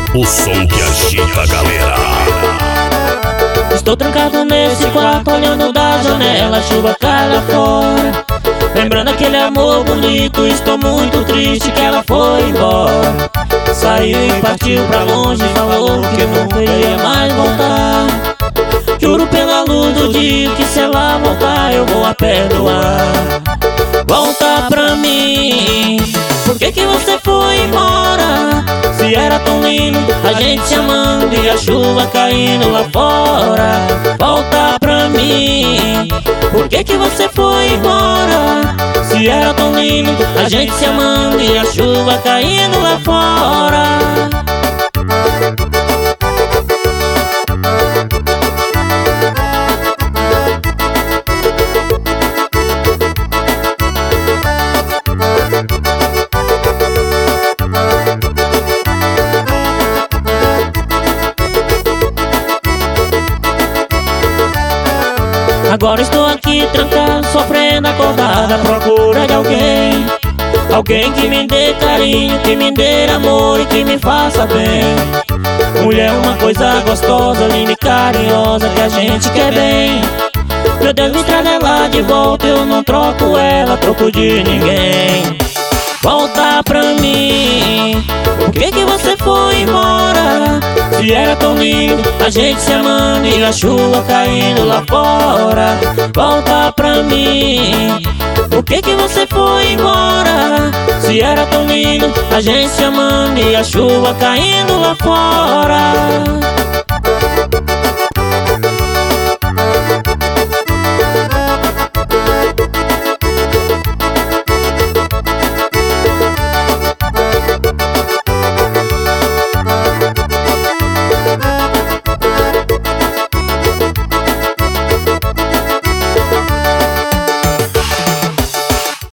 O som que agita a galera. Estou trancado nesse quarto, olhando da janela, chuva cai lá fora. Lembrando aquele amor bonito, estou muito triste que ela foi embora. Saiu e partiu pra longe, falou que nunca iria mais voltar. Juro pela luz do dia que se ela voltar eu vou a perdoar. Volta pra mim, por que que você foi embora? Se era tão lindo, a gente se amando e a chuva caindo lá fora. Volta pra mim, por que que você foi embora? Se era tão lindo, a gente se amando e a chuva caindo lá fora. Agora estou aqui trancado, sofrendo acordado à procura de alguém. Alguém que me dê carinho, que me dê amor e que me faça bem. Mulher, uma coisa gostosa, linda e carinhosa que a gente quer bem. Meu Deus, me traz ela de volta, eu não troco ela, troco de ninguém. Volta pra mim, por que que você foi embora? Se era tão lindo, a gente se amando e a chuva caindo lá fora. Volta pra mim, por que que você foi embora? Se era tão lindo, a gente se amando e a chuva caindo lá fora.